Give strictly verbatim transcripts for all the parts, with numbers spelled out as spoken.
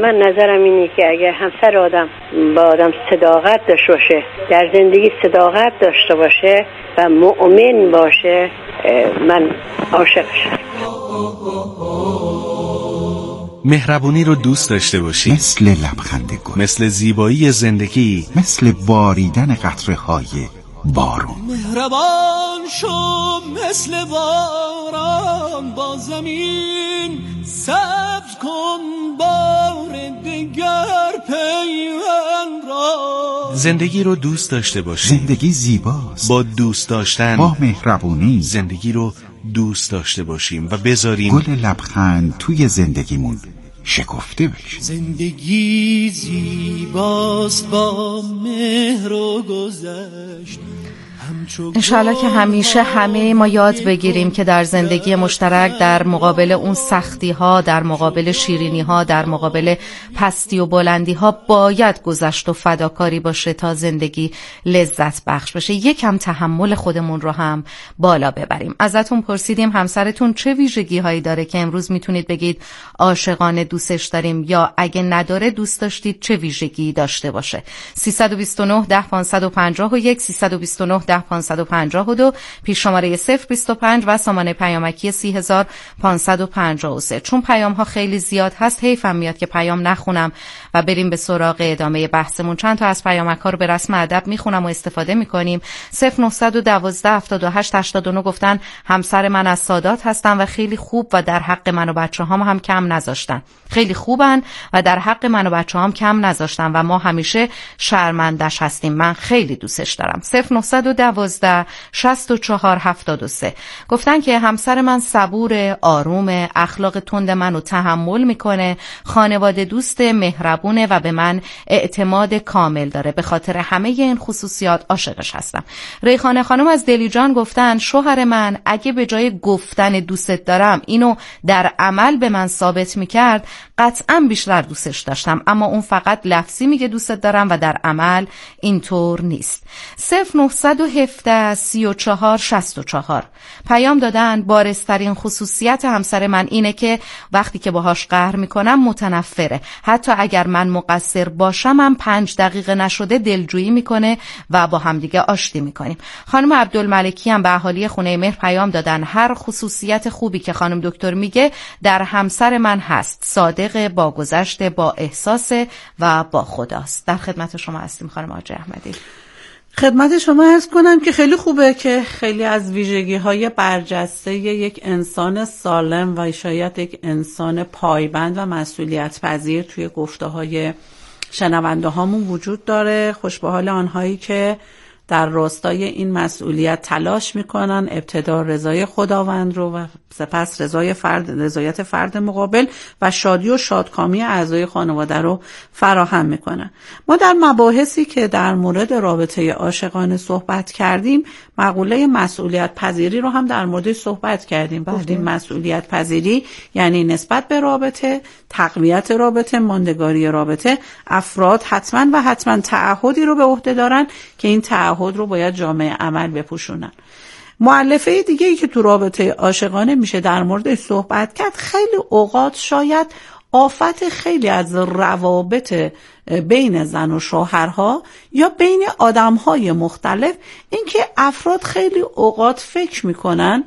من نظرم اینه که اگر همسر آدم با آدم صداقت داشته باشه، در زندگی صداقت داشته باشه و مؤمن باشه، من عاشقشم. مهربونی رو دوست داشته باشی، مثل لبخند گل، مثل زیبایی زندگی، مثل باریدن قطره های بارون. مهربان شو مثل باران، با زمین سبز کن بار دیگر پیوند را. زندگی رو دوست داشته باشی. زندگی زیباست. با دوست داشتن، با مهربونی زندگی رو دوست داشته باشیم و بذاریم گل لبخند توی زندگیمون شکفته بشه. زندگی زیباست با مهر و گذشت. انشالله که همیشه همه ما یاد بگیریم که در زندگی مشترک، در مقابل اون سختی ها، در مقابل شیرینی ها، در مقابل پستی و بلندی ها باید گذشت و فداکاری باشه تا زندگی لذت بخش بشه. یکم تحمل خودمون رو هم بالا ببریم. ازتون پرسیدیم همسرتون چه ویژگی هایی داره که امروز میتونید بگید عاشقانه دوستش داریم، یا اگه نداره دوست داشتید چه ویژگی داشته باشه. سیصد و بیست و نه ده پانصد و پنجاه و یک سیصد و بیست و نه ده پانصد و پنجاه و دو، پیش شماره صفر بیست و پنج و سامانه پیامکی سی هزار پانصد و پنجاه و سه. چون پیام ها خیلی زیاد هست حیفم میاد که پیام نخونم و بریم به سراغ ادامه بحثمون. چند تا از پیامک ها رو به رسم ادب میخونم و استفاده میکنیم. صفر نه یک دو هفتاد و هشت هشتاد و نه گفتن همسر من از سادات هستن و خیلی خوب و در حق من و بچه هام هم کم نذاشتن. خیلی خوبن و در حق من و بچه هام کم نذاشتن و ما همیشه شرمندش هستیم. من خیلی دوستش دارم. صفر نه یک دو شصت و چهار هفتاد و سه گفتن که همسر من صبور، آروم، اخلاق تند منو تحمل میکنه، خانواده دوست، مهربونه و به من اعتماد کامل داره. به خاطر همه این خصوصیات عاشقش هستم. ریحانه خانم از دلیجان گفتن شوهر من اگه به جای گفتن دوستت دارم اینو در عمل به من ثابت میکرد قطعا بیشتر دوستش داشتم، اما اون فقط لفظی میگه دوستت دارم و در عمل اینطور نیست. صفر نه یک هفت سی و چهار شصت و چهار پیام دادن بارزترین خصوصیت همسر من اینه که وقتی که باهاش قهر میکنم متنفره، حتی اگر من مقصر باشم هم پنج دقیقه نشده دلجویی میکنه و با همدیگه آشتی میکنیم. خانم عبدالملکی هم به اهالی خونه مهر پیام دادن هر خصوصیت خوبی که خانم دکتر میگه در همسر من هست، صادق، با گذشته، با احساس و با خداست. در خدمت شما هستیم خانم آجی احمدی. خدمت شما عرض کنم که خیلی خوبه که خیلی از ویژگی‌های برجسته یک انسان سالم و شاید یک انسان پایبند و مسئولیت پذیر توی گفته‌های شنونده هامون وجود داره. خوش به حال آنهایی که در راستای این مسئولیت تلاش میکنن، ابتدا رضای خداوند رو و سپس رضای فرد، رضایت فرد مقابل و شادی و شادکامی اعضای خانواده رو فراهم میکنن. ما در مباحثی که در مورد رابطه عاشقانه صحبت کردیم مقوله مسئولیت پذیری رو هم در مورد صحبت کردیم. گفتیم مسئولیت پذیری یعنی نسبت به رابطه، تقویت رابطه، ماندگاری رابطه. افراد حتما و حتما تعهدی رو به عهده دارن که این تعهد رو باید جامعه عمل بپوشونن. مؤلفه دیگه ای که تو رابطه عاشقانه میشه در موردش صحبت کرد، خیلی اوقات شاید آفت خیلی از روابط بین زن و شوهرها یا بین آدمهای مختلف این که افراد خیلی اوقات فکر میکنن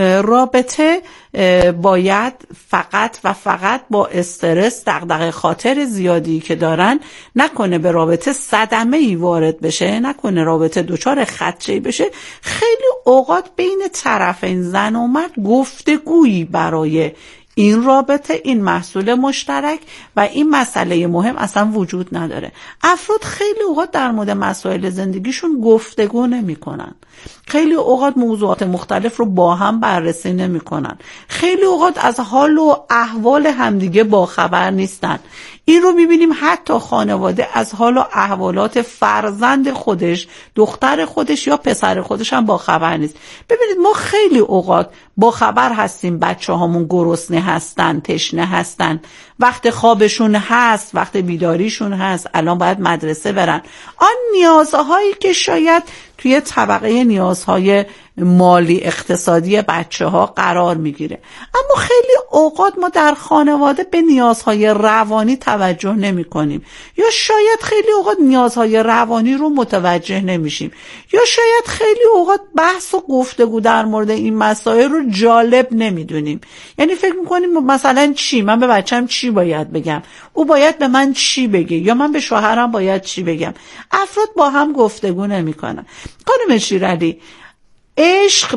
رابطه باید فقط و فقط با استرس، دغدغه خاطر زیادی که دارن نکنه به رابطه صدمه‌ای وارد بشه، نکنه رابطه دچار خدشه‌ای بشه. خیلی اوقات بین طرفین زن و مرد گفتگویی برای این رابطه، این محصول مشترک و این مسئله مهم اصلا وجود نداره. افراد خیلی اوقات در مورد مسائل زندگیشون گفتگو نمی کنن. خیلی اوقات موضوعات مختلف رو با هم بررسی نمی کنن. خیلی اوقات از حال و احوال همدیگه با خبر نیستن. این رو میبینیم حتی خانواده از حال و احوالات فرزند خودش، دختر خودش یا پسر خودش هم با خبر نیست. ببینید ما خیلی اوقات با خبر هستیم بچه هامون گرسنه هستن، تشنه هستن، وقت خوابشون هست، وقت بیداریشون هست، الان باید مدرسه برن. آن نیازهایی که شاید توی طبقه نیازهای مالی اقتصادی بچه ها قرار میگیره. اما خیلی اوقات ما در خانواده به نیازهای روانی توجه نمی کنیم، یا شاید خیلی اوقات نیازهای روانی رو متوجه نمیشیم، یا شاید خیلی اوقات بحث و گفتگو در مورد این مسائل رو جالب نمیدونیم. یعنی فکر میکنیم مثلا چی، من به بچم چی باید بگم، او باید به من چی بگه، یا من به شوهرم باید چی بگم. افراد با هم گفتگو نمیکنن. خانم شیرعلی، عشق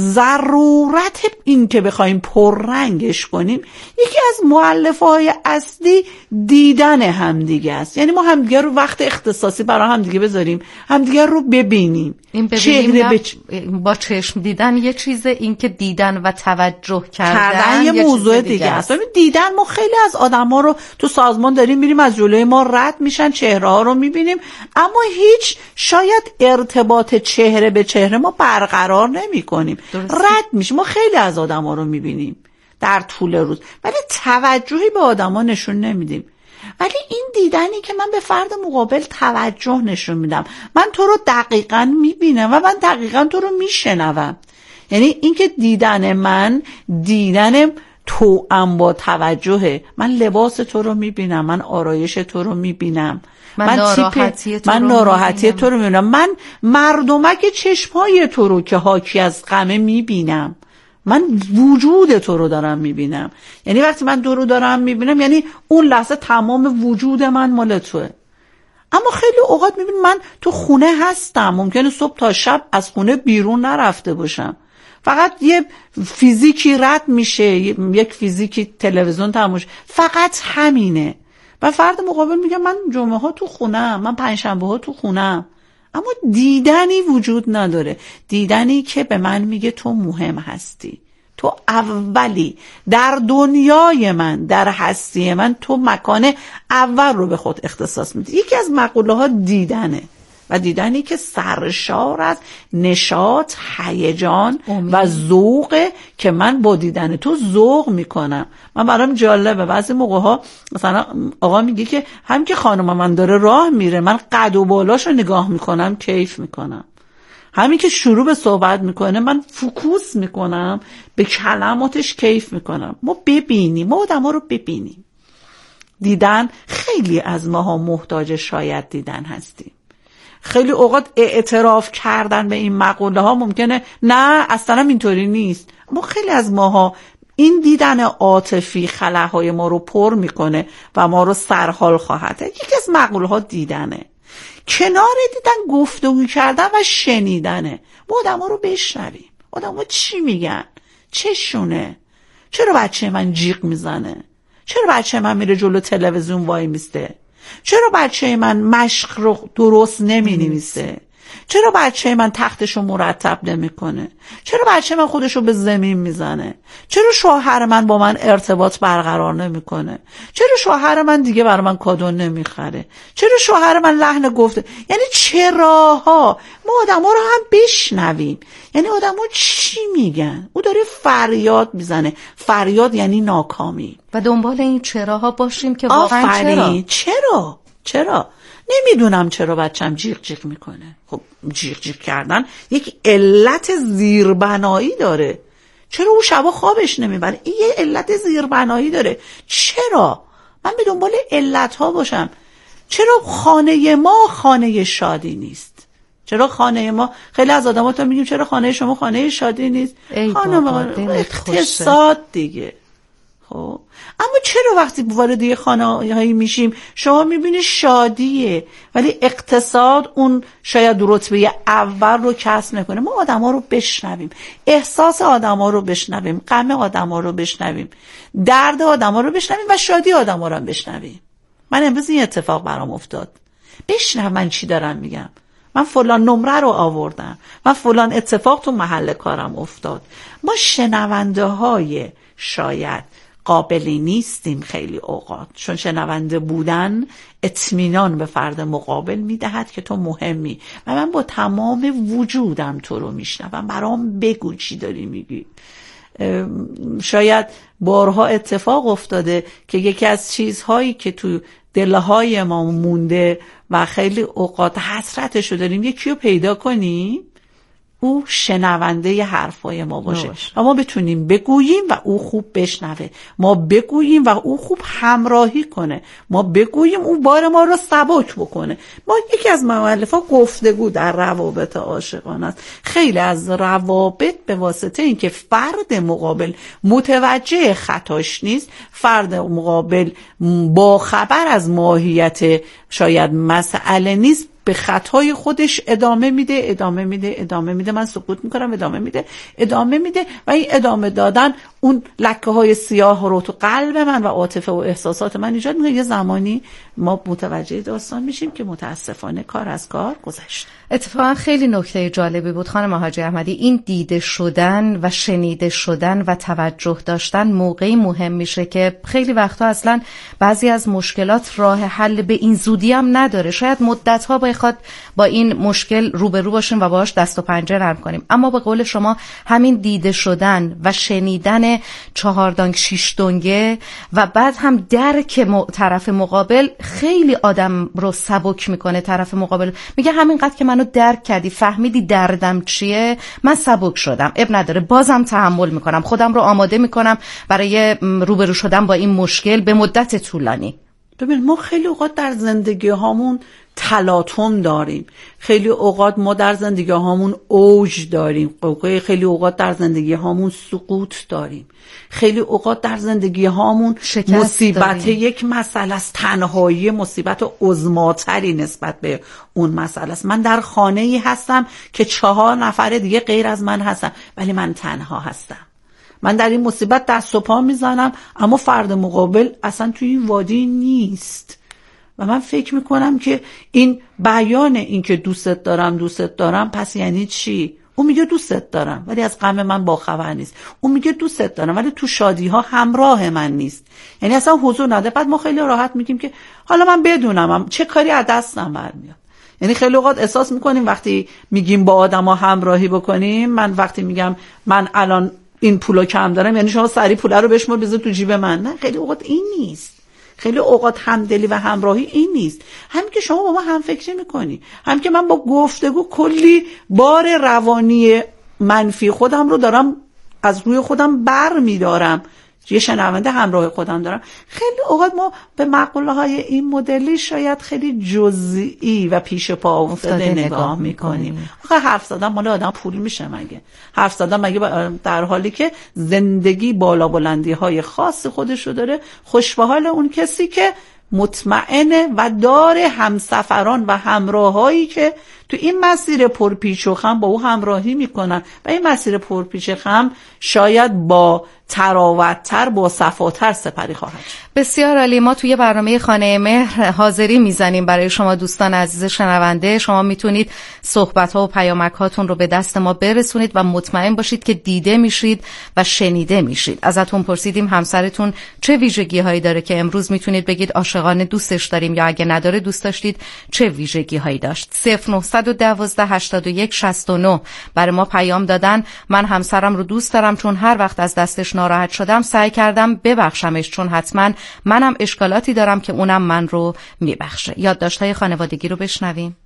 ضرورت این که بخوایم پررنگش کنیم، یکی از مؤلفه‌های اصلی دیدن همدیگه است. یعنی ما همدیگه رو وقت اختصاصی برای همدیگه بذاریم، همدیگه رو ببینیم. این ببینیم به چ... با چشم دیدن یه چیزه، این که دیدن و توجه کردن, کردن یه, یه موضوع دیگه است. دیدن، ما خیلی از آدما رو تو سازمان داریم میریم، از جلوی ما رد میشن، چهره ها رو میبینیم، اما هیچ شاید ارتباط چهره به چهره ما برقرار نمی کنیم، رد میشیم. ما خیلی از آدما رو میبینیم در طول روز، ولی توجهی به آدما نشون نمیدیم. ولی این دیدنی که من به فرد مقابل توجه نشون میدم، من تو رو دقیقاً میبینم و من دقیقاً تو رو میشنوم. یعنی این که دیدن من دیدن توأم با توجهه. من لباس تو رو میبینم، من آرایش تو رو میبینم، من, من ناراحتی تو من رو ناراحتی تو رو میبینم، من مردمک چشمای تو رو که حاکی از غمه میبینم، من وجود تو رو دارم میبینم. یعنی وقتی من تو رو دارم میبینم، یعنی اون لحظه تمام وجود من مال توه. اما خیلی اوقات میبینم من تو خونه هستم، ممکنه صبح تا شب از خونه بیرون نرفته باشم، فقط یه فیزیکی رد میشه، یک فیزیکی تلویزیون تماشا، فقط همینه. و فرد مقابل میگه من جمعه ها تو خونم، من پنجشنبه ها تو خونم، اما دیدنی وجود نداره. دیدنی که به من میگه تو مهم هستی، تو اولی در دنیای من، در هستی من، تو مکان اول رو به خود اختصاص میدی. یکی از مقوله ها دیدنه، و دیدنی که سرشار از نشاط، هیجان و ذوقه که من با دیدن تو ذوق میکنم. من برام جالبه بعضی موقع ها مثلا آقا میگه که هم که خانم من داره راه میره، من قد و بالاشو نگاه میکنم، کیف میکنم. همین که شروع به صحبت میکنه من فوکوس میکنم به کلماتش، کیف میکنم. ما ببینیم، ما آدم ها رو ببینیم. دیدن، خیلی از ماها محتاج شاید دیدن هستیم. خیلی اوقات اعتراف کردن به این مقوله ها ممکنه نه اصلا اینطوری نیست، اما خیلی از ماها این دیدن عاطفی خلاهای ما رو پر میکنه و ما رو سرحال خواهد. یکی از مقوله ها دیدنه. کنار دیدن گفتگو کردن و شنیدنه. ما آدم ها رو بشنویم، آدم ها چی میگن، چه شونه، چرا بچه من جیغ میزنه، چرا بچه من میره جلو تلویزیون وای میسته، چرا بچه من مشق رو درست نمی نویسه، چرا بچه من تختشو مرتب نمی کنه، چرا بچه من خودشو به زمین میزنه، چرا شوهر من با من ارتباط برقرار نمی کنه، چرا شوهر من دیگه برای من کادو نمیخره، چرا شوهر من لحن گفته. یعنی چراها ما آدم ها رو هم بشنویم. یعنی آدم ها چی میگن، او داره فریاد میزنه، فریاد یعنی ناکامی، و دنبال این چراها باشیم که واقعا چرا چرا چرا نمیدونم چرا بچم جیغ جیغ میکنه. خب جیغ جیغ کردن یک علت زیربنایی داره. چرا او شبا خوابش نمیبره؟ این یه علت زیربنایی داره. چرا من به دنبال علت ها باشم؟ چرا خانه ما خانه شادی نیست؟ چرا خانه ما، خیلی از آدم ها تا میگیم چرا خانه شما خانه شادی نیست؟ خانه ما اقتصاد دیگه. خب اما چرا وقتی وارد یه خانه‌هایی میشیم شما میبینی شادیه ولی اقتصاد اون شاید رتبه اول رو کسب نکنه؟ ما آدما رو بشنویم، احساس آدما رو بشنویم، غم آدما رو بشنویم، درد آدما رو بشنویم و شادی آدما رو هم بشنویم. من امروز این اتفاق برام افتاد. بشنو من چی دارم میگم. من فلان نمره رو آوردم، من فلان اتفاق تو محل کارم افتاد. ما شنونده های شاید قابلی نیستیم خیلی اوقات، چون شنونده بودن اطمینان به فرد مقابل میدهد که تو مهمی و من با تمام وجودم تو رو میشنوم، برام بگو چی داری میگی. شاید بارها اتفاق افتاده که یکی از چیزهایی که تو دلهای ما مونده و خیلی اوقات حسرتشو داریم یکی رو پیدا کنیم او شنونده ی حرفای ما باشه و ما بتونیم بگوییم و او خوب بشنوه، ما بگوییم و او خوب همراهی کنه، ما بگوییم او بار ما رو سبک بکنه. ما یکی از مؤلفا گفتگو در روابط عاشقانه است. خیلی از روابط به واسطه اینکه فرد مقابل متوجه خطاش نیست، فرد مقابل با خبر از ماهیت شاید مسئله نیست، به خطای خودش ادامه میده ادامه میده ادامه میده من سکوت میکنم ادامه میده ادامه میده و این ادامه دادن اون لکه های سیاه رو تو قلب من و عاطفه و احساسات من ایجاد میکنه. یه زمانی ما متوجه داستان میشیم که متاسفانه کار از کار گذشت. اتفاقا خیلی نکته جالبی بود خانم حاجی احمدی، این دیده شدن و شنیده شدن و توجه داشتن موقعی مهم میشه که خیلی وقتا اصلا بعضی از مشکلات راه حل به این زودی هم نداره. شاید مدت‌ها بخواد با این مشکل روبرو باشیم و باهاش دست و پنجه نرم کنیم، اما به قول شما همین دیده شدن و شنیدن چهار دانگ شش دنگه و بعد هم درک م... طرف مقابل خیلی آدم رو سبک میکنه. طرف مقابل میگه همینقدر که منو درک کردی، فهمیدی دردم چیه، من سبک شدم، اب نداره، بازم تحمل میکنم، خودم رو آماده میکنم برای روبرو شدن با این مشکل به مدت طولانی. ببین ما خیلی اوقات در زندگی هامون تلاطم داریم، خیلی اوقات ما در زندگی هامون اوج داریم، خیلی اوقات در زندگی هامون سقوط داریم، خیلی اوقات در زندگی هامون مصیبت داریم. یک مسئله است، تنهایی مصیبت عظماتری نسبت به اون مسئله است. من در خانه‌ای هستم که چهار نفر دیگه غیر از من هستن ولی من تنها هستم. من در این مصیبت دست و پا میزنم اما فرد مقابل اصلا توی این وادی نیست. و من فکر میکنم که این بیان این که دوستت دارم دوستت دارم پس یعنی چی؟ اون میگه دوستت دارم ولی از غم من باخبر نیست، اون میگه دوستت دارم ولی تو شادی ها همراه من نیست، یعنی اصلا حضور نداره. بعد ما خیلی راحت میگیم که حالا من بدونم چه کاری از دستم برمیاد. یعنی خیلی اوقات احساس میکنیم وقتی میگیم با آدما همراهی بکنیم، من وقتی میگم من الان این پولا کم دارم یعنی شما سری پولا رو بشمار بذار تو جیب من، نه، خیلی اوقات این نیست. خیلی اوقات همدلی و همراهی این نیست. همین که شما با ما هم فکری میکنی، هم که من با گفتگو کلی بار روانی منفی خودم رو دارم از روی خودم بر میدارم، یه شنونده همراه خودم دارم. خیلی اوقات ما به مقوله های این مدلی شاید خیلی جزئی و پیش پا افتاده نگاه میکنیم. آخه حرف زدن مال آدم پول میشه مگه؟ حرف زدن مگه در حالی که زندگی بالا بلندی های خاص خودشو داره. خوش به حال اون کسی که مطمئنه و داره همسفران و همراهایی که تو این مسیر پرپیچ و خم با او همراهی میکنن و این مسیر پرپیچ و خم شاید با تراوت‌تر با صفاتر سپری خواهد. بسیار عالی. ما توی برنامه خانه مهر حاضری میزنیم برای شما دوستان عزیز شنونده. شما میتونید صحبت‌ها و پیامک‌هاتون رو به دست ما برسونید و مطمئن باشید که دیده میشید و شنیده میشید. ازتون پرسیدیم همسرتون چه ویژگی‌هایی داره که امروز میتونید بگید عاشقانه دوستش داریم، یا اگه نداره دوست داشتید چه ویژگی‌هایی داشت. صفر نه یک دو هشتاد و یک شصت و نه برای ما پیام دادن. من همسرم رو دوست دارم چون هر وقت از دستش ناراحت شدم سعی کردم ببخشمش، چون حتما منم اشکالاتی دارم که اونم من رو میبخشه. یادداشت‌های خانوادگی رو بشنویم.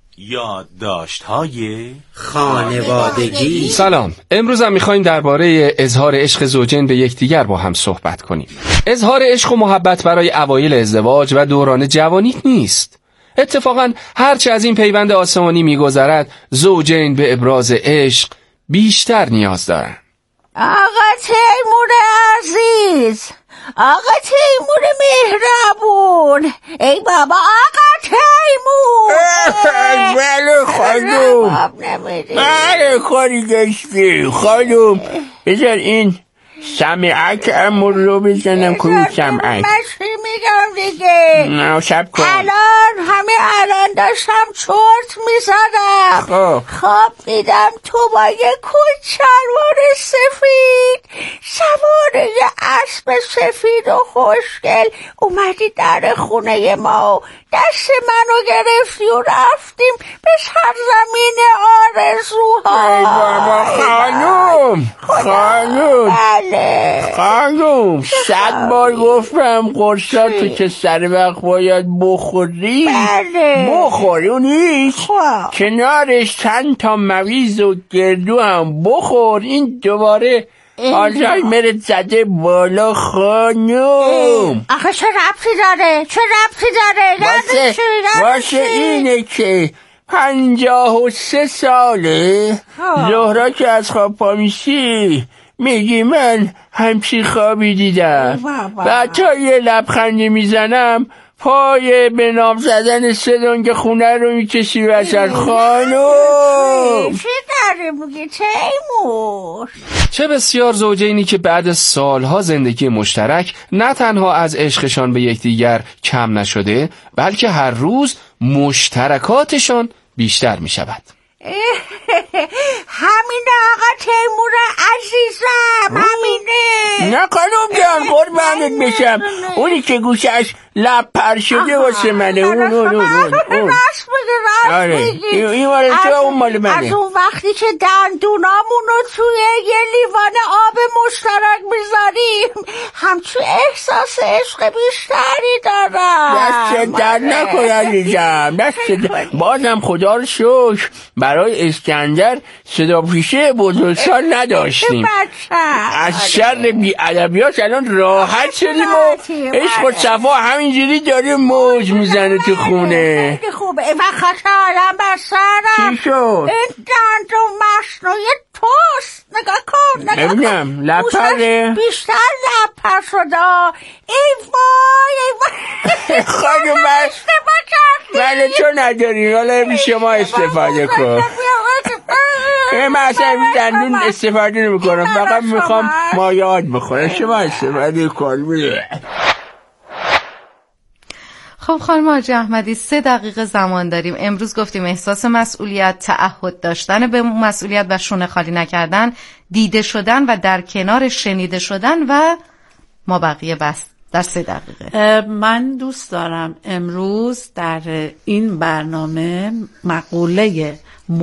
یادداشت‌های خانوادگی. سلام، امروز هم می‌خوایم درباره اظهار عشق زوجین به یکدیگر با هم صحبت کنیم. اظهار عشق و محبت برای اوایل ازدواج و دوران جوانی نیست. اتفاقاً هرچه از این پیوند آسمانی می‌گذرد زوجین به ابراز عشق بیشتر نیاز دارند. آقا تیمور عزیز، آقا تیمور مهربون، ای بابا آقا تیمور. بله خانوم، بله کاری داشتی خانوم. بذار این سمعک امور رو بزنم که سمعک. من چی میگم دیگه؟ نه شب کن. الان همه الان داشتم چرت میزدم. خب خواب دیدم تو با یه کچلوار سفید سوار یه اسب سفید و خوشگل اومدی در خونه ما، دست منو گرفتی و رفتیم به سرزمین آرزوها. ای بابا خانوم، خانوم بله خانوم صد بار گفتم قرصا تو که سر وقت باید بخوری. بله بخوری اون نیست خواه. کنارش چند تا مویز و گردو هم بخور. این دوباره آلزایمرت زده بالا خانوم. آخه چه ربطی داره چه ربطی داره واسه, واسه اینه که پنجاه و سه ساله زهرا که از خواب پا میشی میگی من همچی خوابی دیدم و تا یه لبخندی میزنم پای به نام زدن سدنگ خونه رو میکشی وسط خانوم. چی داره میگی تیمور؟ چه بسیار زوجینی که بعد سالها زندگی مشترک نه تنها از عشقشان به یکدیگر کم نشده بلکه هر روز مشترکاتشان بیشتر می شود. همینه آقا تیمور عزیزم همینه. نه خانوم جان قربانت بشم اونی که گوشش لب پر شده واسه منه. اون اون اون اون راست بگی راست بگی. این مال تو اون مال منه. از اون وقتی که دندونامون رو توی یه لیوان آب مشترک میذاریم همچون احساس عشق بیشتری دارم. دست در نکن عزیزم دست. بازم خدا رو شکر برای اسکندر صدا پیشه بزرگسال نداشتیم. از شر بی‌ادبیات الان راحت شدیم و عشق و صفا همینجوری داره موج میزنه تو خونه. خیلی خوبه. و خطرم بر سرم. چی شد؟ این دندون مصنوعی توست. نگاه کن نگاه کن. ببینم لپره بیشتر لپر شده. ای وای ای وای. خانم من تو ندارین حالا بی شما استفاده کن. من اصلا این دندون استفاده نمی کنم فقط میخوام مایعات بخورم. شما استفاده کن. خب خانم حاجی احمدی سه دقیقه زمان داریم. امروز گفتیم احساس مسئولیت، تعهد داشتن به مسئولیت و شونه خالی نکردن، دیده شدن و در کنار شنیده شدن و ما بقیه بس در سه دقیقه. من دوست دارم امروز در این برنامه مقوله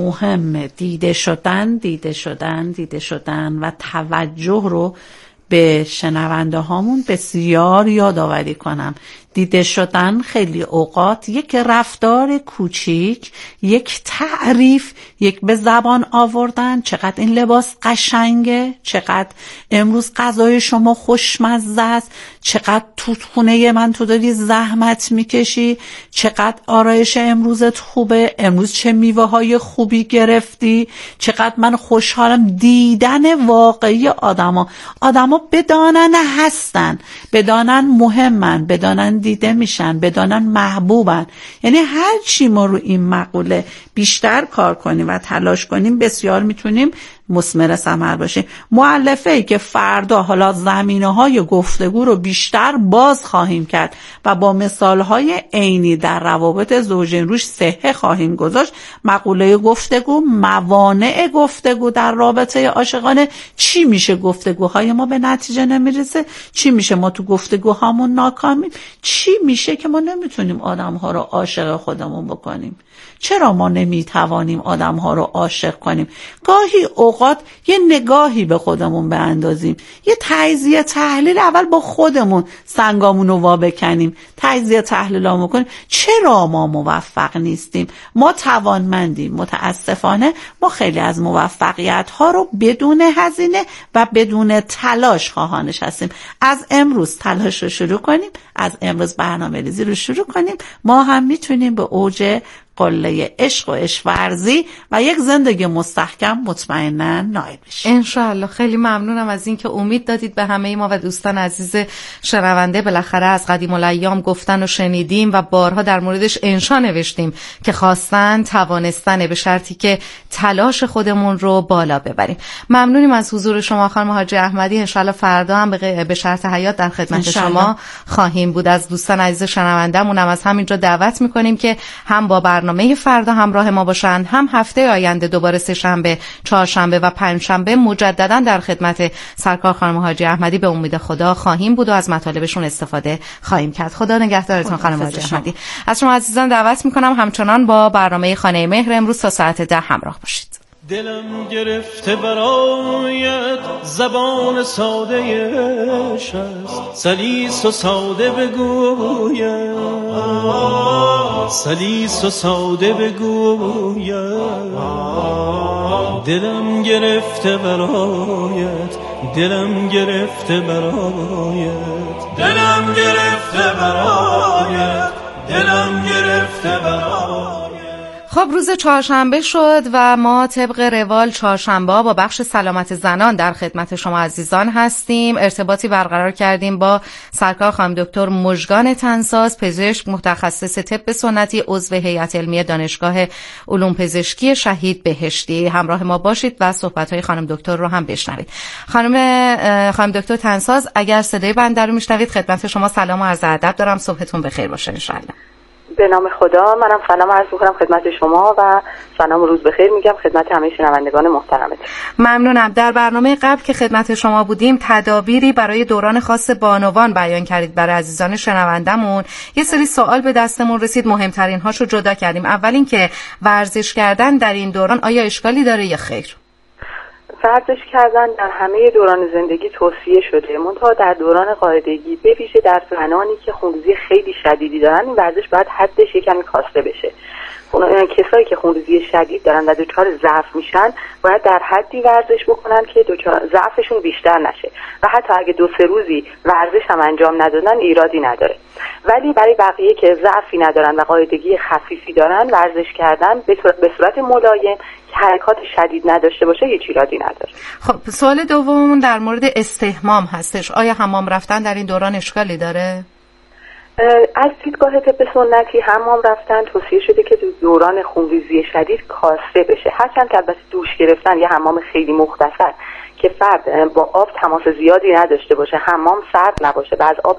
مهم دیده شدن دیده شدن دیده شدن و توجه رو به شنونده هامون بسیار یادآوری کنم. دیده شدن خیلی اوقات یک رفتار کوچیک، یک تعریف، یک به زبان آوردن چقدر این لباس قشنگه، چقدر امروز غذای شما خوشمزه است، چقدر تو خونه من تو داری زحمت میکشی، چقدر آرایش امروزت خوبه، امروز چه میوه های خوبی گرفتی، چقدر من خوشحالم. دیدن واقعی آدما آدما بدانن هستن، بدانن مهمن، بدانن دیده میشن، بدانن محبوبن. یعنی هر چی ما رو این مقوله بیشتر کار کنیم و تلاش کنیم بسیار میتونیم مثمر ثمر باشیم. مؤلفه‌ای که فردا حالا زمینه‌های گفتگو رو بیشتر باز خواهیم کرد و با مثال‌های عینی در روابط زوجین روش صحه خواهیم گذاشت. مقوله گفتگو، موانع گفتگو در رابطه عاشقانه. چی میشه گفتگوهای ما به نتیجه نمیرسه؟ چی میشه ما تو گفتگوهامون ناکامیم؟ چی میشه که ما نمیتونیم آدم‌ها رو عاشق خودمون بکنیم؟ چرا ما نمیتوانیم آدم‌ها رو عاشق کنیم؟ گاهی اوقات یه نگاهی به خودمون بندازیم، یه تجزیه تحلیل اول با خودمون سنگامون رو وا بکنیم، تجزیه تحلیل کنیم. چرا ما موفق نیستیم؟ ما توانمندیم. متاسفانه ما خیلی از موفقیت‌ها رو بدون هزینه و بدون تلاش خواهانش هستیم. از امروز تلاش رو شروع کنیم، از امروز برنامه‌ریزی رو شروع کنیم. ما هم میتونیم به اوج قله عشق و عشق‌ورزی و یک زندگی مستحکم مطمئنا نائل بشیم انشاءالله. خیلی ممنونم از این که امید دادید به همه ما و دوستان عزیز شنونده. بالاخره از قدیم الایام گفتن و شنیدیم و بارها در موردش انشا نوشتیم که خواستن توانستن، به شرطی که تلاش خودمون رو بالا ببریم. ممنونیم از حضور شما خانم حاجی احمدی. انشاءالله فردا هم به شرط حیات در خدمت شما خواهیم بود. از دوستان عزیز شنونده‌مون هم از همینجا دعوت می‌کنیم که هم با برنامه فردا همراه ما باشند، هم هفته آینده دوباره سه شنبه، چهارشنبه و پنج شنبه مجددا در خدمت سرکار خانم حاجی احمدی به امید خدا خواهیم بود و از مطالبشون استفاده خواهیم کرد. خدا نگهدارتون خانم حاجی احمدی. از شما عزیزان دعوت میکنم همچنان با برنامه خانه مهر امروز تا ساعت ده همراه باشید. دلم گرفته برایت زبان ساده عشق است، سلیس و ساده بگویم، سلیس و ساده بگویم. دلم گرفته برایت، دلم گرفته برایت، دلم گرفته برایت، دلم گرفته برایت. خب روز چهارشنبه شد و ما طبق روال چهارشنبه با بخش سلامت زنان در خدمت شما عزیزان هستیم. ارتباطی برقرار کردیم با سرکار خانم دکتر مژگان تنساز، پزشک متخصص طب سنتی، عضو هیئت علمی دانشگاه علوم پزشکی شهید بهشتی. همراه ما باشید و صحبت‌های خانم دکتر رو هم بشنوید. خانم خانم دکتر تنساز، اگر صدای بنده رو میشنوید خدمت شما سلام و عرض ادب دارم. صبحتون بخیر باشه ان شاء الله. به نام خدا، منم سلام عرض می‌کنم خدمت شما و سلام و روز بخیر میگم خدمت همه شنوندگان محترمتون. ممنونم. در برنامه قبل که خدمت شما بودیم تدابیری برای دوران خاص بانوان بیان کردید برای عزیزان شنوندمون. یه سری سوال به دستمون رسید، مهمترین هاشو جدا کردیم. اول این که ورزش کردن در این دوران آیا اشکالی داره یا خیر؟ ورزش کردن در همه دوران زندگی توصیه شده، منتها در دوران قاعدگی به ویژه در زنانی که خونریزی خیلی شدیدی دارن این ورزش باید حدش یکمی کاسته بشه. کسایی که خونریزی شدید دارن و دچار ضعف میشن باید در حدی ورزش بکنن که دچار ضعفشون بیشتر نشه و حتی اگه دو سه روزی ورزش هم انجام ندادن ایرادی نداره. ولی برای بقیه که ضعفی ندارن و قاعدگی خفیفی دارن ورزش کردن به صورت ملایم که حرکات شدید نداشته باشه هیچ ایرادی نداره. خب سوال دوممون در مورد استحمام هستش. آیا حمام رفتن در این دوران اشکالی داره؟ از دیدگاه طب سنتی حمام رفتن توصیه شده که دوران خونریزی شدید کاسته بشه، هرچند که البته دوش گرفتن یا حمام خیلی مختصر که فرد با آب تماس زیادی نداشته باشه، حمام سرد نباشه و از آب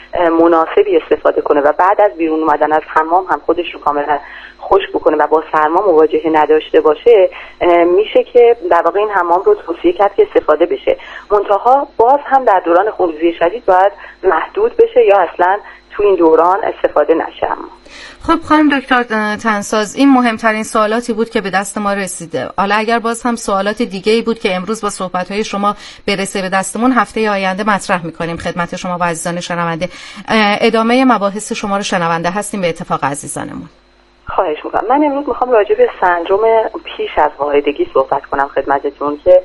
مناسبی استفاده کنه و بعد از بیرون اومدن از حمام هم خودش رو کاملا خشک بکنه و با سرما مواجهه نداشته باشه، میشه که در واقع این حمام رو توصیه کرد که استفاده بشه. منتها باز هم در دوران خونریزی شدید باید محدود بشه یا اصلا تو این دوران استفاده نشه. خب خانم دکتر تنساز، این مهمترین سوالاتی بود که به دست ما رسیده. حالا اگر باز هم سوالات دیگه ای بود که امروز با صحبت‌های شما برسه به دستمون هفته آینده مطرح می‌کنیم خدمت شما و عزیزان شنونده. ادامه مباحث شما رو شنونده هستیم به اتفاق عزیزانمون. خواهش میکنم. من امروز میخوام راجع به سندروم پیش از قاعدگی صحبت کنم خدمتتون که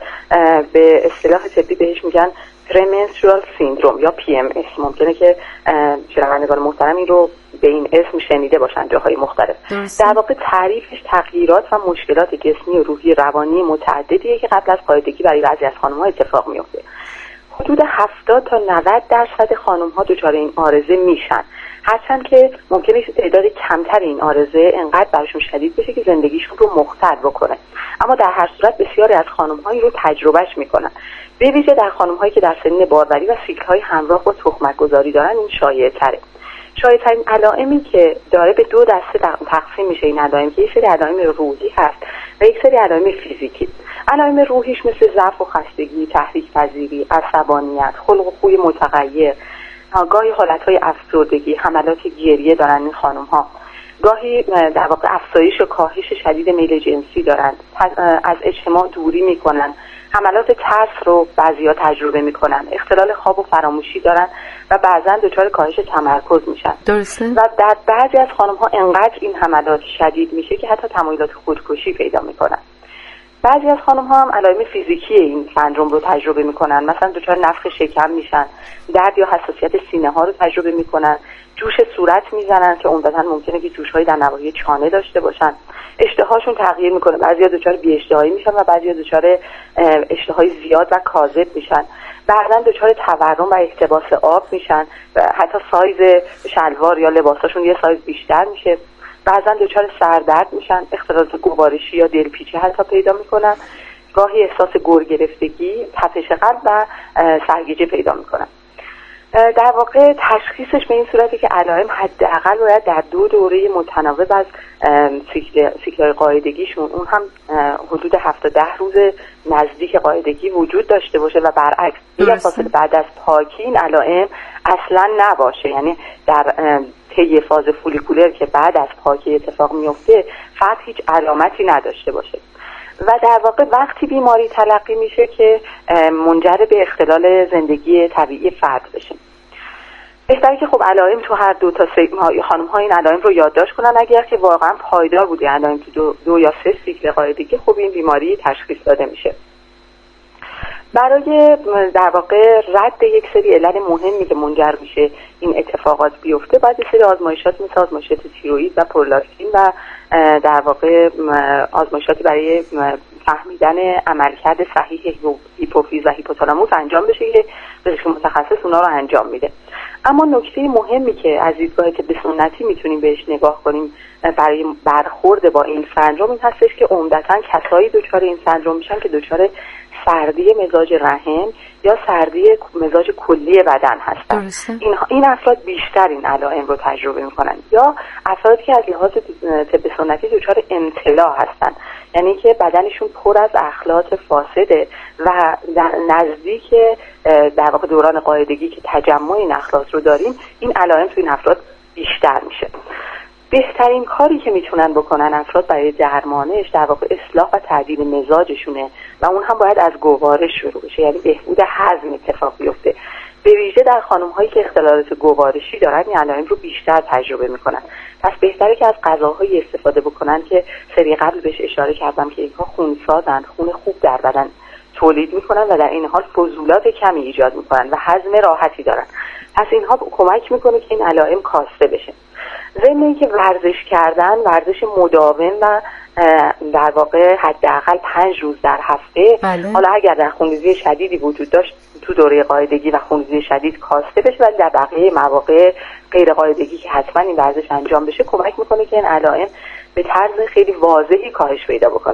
به اصطلاح طبی بهش میگن پرمنسترال سیندروم یا پی ام اس. ممکنه که شنوندگان محترم این رو به این اسم شنیده باشن جاهای مختلف. درسته. در واقع تعریفش تغییرات و مشکلات جسمی و روحی روانی متعددیه که قبل از قاعدگی برای بعضی از خانم‌ها اتفاق میفته. حدود هفتاد تا نود درصد خانم‌ها دچار این عارضه میشن، هرچند که ممکنه تعداد کمتر این عارضه انقدر براشون شدید بشه که زندگیشون رو مختل بکنه، اما در هر صورت بسیاری از خانم‌ها این رو تجربهش میکنن. به ویژه در خانم‌هایی که در سن باروری و سیکل‌های همراه با تخمک گذاری دارن این شایع‌تره. شایع‌ترین علائمی که داره به دو دسته تقسیم میشه این علائم که یک سری علائم روحی هست و یک سری علائم فیزیکی. علائم روحیش مثل ضعف و خستگی، تحریک پذیری، عصبانیت، خلق و خوی متغیر، گاهی حالتهای افسردگی، حملات گریه دارن این خانم‌ها. گاهی در واقع افزایش و کاهش شدید میل جنسی دارن، از اجتماع دوری میکنن، حملات ترس رو بعضیا تجربه میکنن، اختلال خواب و فراموشی دارن و بعضا دچار کاهش تمرکز میشن. درسته. و در بعضی از خانم‌ها انقدر این حملات شدید میشه که حتی تمایلات خودکشی پیدا میکنن. بعضی از خانم‌ها هم علائم فیزیکی این سندروم رو تجربه میکنن، مثلا دچار نفخ شکم میشن، درد یا حساسیت سینه ها رو تجربه میکنن، جوش صورت میزنن که عمدتاً ممکنه که جوش‌های در نواحی چانه داشته باشن، اشتهاشون تغییر میکنه، بعضیا دچار بی‌اشتهایی میشن و بعضیا دچار اشتهای زیاد و کاذب میشن، بعضا دچار تورم و احتباس آب میشن و حتی سایز شلوار یا لباساشون یه سایز بیشتر میشه، بعضا دچار سردرد میشن، اختلالات گوارشی یا دلپیچی حتی پیدا میکنن، گاهی احساس گر گرفتگی، تپش قلب و سرگیجه پیدا میکنن. در واقع تشخیصش به این صورته که علائم حداقل باید در دو دوره متناوب از سیکل قاعدگیشون، اون هم حدود هفت تا ده روز نزدیک قاعدگی وجود داشته باشه و برعکس بلا فاصله بعد از پاکی این علائم اصلا نباشه. یعنی در طی فاز فولیکولر که بعد از پاکی اتفاق میفته فرد هیچ علامتی نداشته باشه. و در واقع وقتی بیماری تلقی میشه که منجر به اختلال زندگی طبیعی فرد بشه. بهتره که خب علائم تو هر دو تا سه خانم ها این علائم رو یادداشت کنن. اگر که واقعا پایدار بوده علائم تو دو, دو یا سه سیکل قاعدگی، خب این بیماری تشخیص داده میشه. برای در واقع رد یک سری علل مهمی که منجر میشه این اتفاقات بیفته، باید یک سری آزمایشات مثل آزمایشات تیروئید و پرولاکتین و در واقع آزمایشاتی برای فهمیدن عملکرد صحیح هیپوفیز و هیپوتالاموس انجام بشه که پزشک متخصص اونا رو انجام میده. اما نکته مهمی که از دیدگاه طب سنتی میتونیم بهش نگاه کنیم برای برخورد با این سندروم این هستش که عمدتاً کسایی دچار این سندروم میشن که دچار سردی مزاج رحم یا سردی مزاج کلی بدن هستن. این این افراد بیشتر این علائم رو تجربه میکنن، یا افرادی که از لحاظ طب سنتی دچار امتلاع هستن، یعنی که بدنشون پر از اخلاط فاسده و در نزدیک در واقع دوران قاعدگی که تجمع این اخلاط رو داریم، این علائم تو این افراد بیشتر میشه. بهترین کاری که میتونن بکنن افراد برای درمانش در واقع اصلاح و تعدیل مزاجشونه و اون هم باید از گوارش شروع بشه، یعنی بهبود هضم اتفاق بیفته. به ویژه در خانم‌هایی که اختلالات گوارشی دارن این علائم رو بیشتر تجربه میکنن. پس بهتره که از غذاهایی استفاده بکنن که سری قبل بهش اشاره کردم که اینها خونسازن، خون خوب در بدن تولید میکنن و در این حال فضولات کمی ایجاد میکنن و هضم راحتی دارن. پس اینها کمک میکنه که این علائم کاسته بشه. ضمن اینکه ورزش کردن، ورزش مداوم و در واقع حداقل پنج روز در هفته، بله. حالا اگر در خونریزی شدیدی وجود داشت تو دوره قاعدگی و خونریزی شدید کاسته بشه، ولی در بقیه مواقع غیر قاعدگی که حتما این ورزش انجام بشه کمک میکنه که این علائم به طرز خیلی واضحی کاهش پیدا بکنه.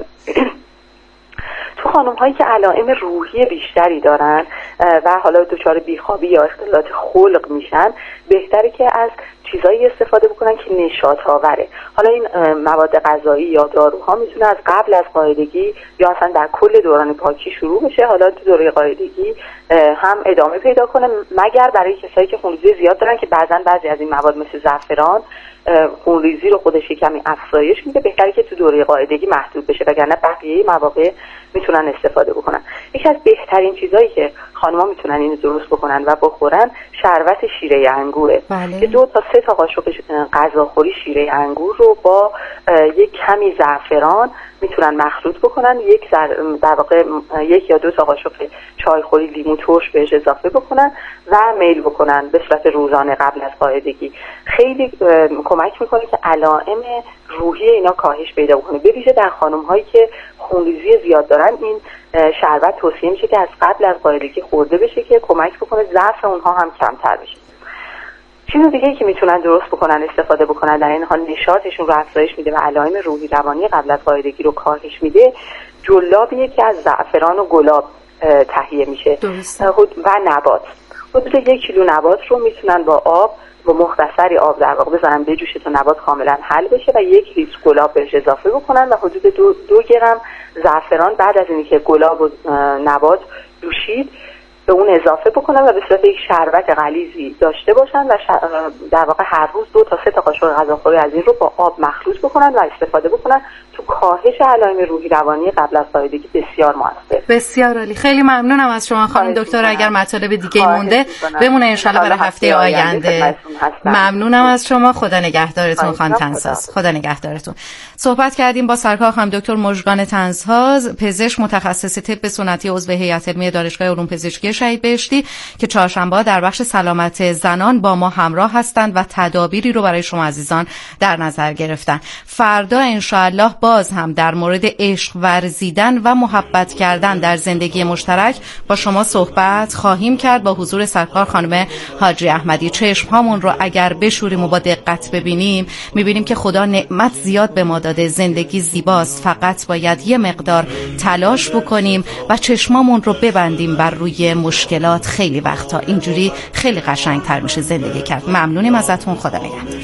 تو خانم هایی که علائم روحی بیشتری دارن و حالا دچار بیخوابی یا اختلالات خلق میشن، بهتره که از چیزایی استفاده بکنن که نشاط آوره. حالا این مواد غذایی یا داروها میتونه از قبل از قاعدگی یا اصلا در کل دوران پاکی شروع بشه، حالا تو دوره قاعدگی هم ادامه پیدا کنه، مگر برای کسایی که خونریزی زیاد دارن که بعضن بعضی از این مواد مثل زعفران خونریزی رو خودش کمی افزایش میده، بهتره که تو دوره قاعدگی محدود بشه، وگرنه بقیه مواقع میتونن استفاده بکنن. یکی از بهترین چیزایی که خانم‌ها میتونن اینو درست بکنن و بخورن شربت شیره انگوره. بله. که دو تا سه تا قاشق غذاخوری شیره انگور رو با یک کمی زعفران میتونن مخلوط بکنن، یک در واقع یک یا دو تا قاشق چایخوری لیمو ترش بهش اضافه بکنن و میل بکنن به صورت روزانه قبل از قاعدگی. خیلی کمک میکنه که علائم روحی اینا کاهش پیدا بکنه. به ویژه در خانم هایی که خونریزی زیاد دارن این شربت توصیه میشه که از قبل از قاعدگی خورده بشه که کمک بکنه ضعف اونها هم کمتر بشه. چیز دیگه که میتونن درست بکنن استفاده بکنن در این حال نشاطشون رو افزایش میده و علائم روحی روانی قبل از قاعدگی رو کاهش میده، جلابیه که از زعفران و گلاب تهیه میشه و نبات. حدود یک کیلو نبات رو میتونن با آب با مختصری آب در واقع بزنن بجوشه تا نبات کاملا حل بشه و یک لیتر گلاب بهش اضافه بکنن و حدود دو, دو گرم زعفران بعد از اینکه گلاب و نبات جوشید به اون اضافه بکنن و به صورت یک شربت غلیظی داشته باشن و در واقع هر روز دو تا سه تا قاشق غذاخوری از این رو با آب مخلوط بکنن و استفاده بکنن. تو کاهش علائم روحی روانی قبل از قاعدگی بسیار موثر. بسیار عالی. خیلی ممنونم از شما خانم دکتر. اگر مطالب دیگه مونده بمونه انشالله برای هفته آینده. ممنونم از شما. خدا نگهدارتون خانم طنزهاز. خدا نگهدارتون. صحبت کردیم با سرکار خانم دکتر مژگان طنزهاز، پزشک متخصص طب سنتی عضو هیئت علمی دانشگاه علوم پزشکی شهید بهشتی که چهارشنبه در بخش سلامت زنان با ما همراه هستند و تدابیری رو برای شما عزیزان در نظر گرفتن. فردا انشالله باز هم در مورد عشق ورزیدن و محبت کردن در زندگی مشترک با شما صحبت خواهیم کرد با حضور سرکار خانم حاجی احمدی. چشم هامون رو اگر بشوریم و با دقت ببینیم میبینیم که خدا نعمت زیاد به ما داده، زندگی زیباست، فقط باید یه مقدار تلاش بکنیم و چشمامون رو ببندیم بر روی مشکلات. خیلی وقتا اینجوری خیلی قشنگتر میشه زندگی کرد. ممنونیم ازتون. خدا نگهدار.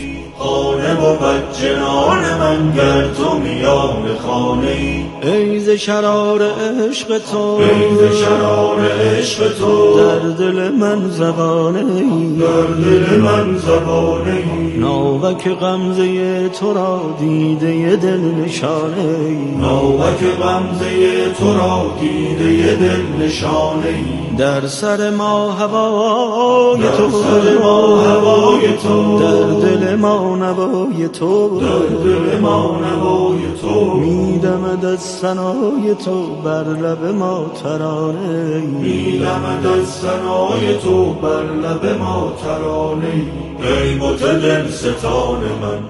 خانه بود جنان من گر تو میان خانه ای. ای ز شرار عشق تو، ای ز شرار عشق تو، در دل من زبانه ای، در دل من زبانه ای. ناوک غمزه تو را دیده دل نشانه ای، ناوک غمزه تو را دیده دل نشانه ای. در سر ما هوای تو، در سر ما هوای تو، در دل ما نوای تو، در دل ما نوای تو. میدمد از ثنای تو بر لب ما ترانه ای، میدمد از ثنای تو بر لب ما ترانه ای. ای بت دل ستان من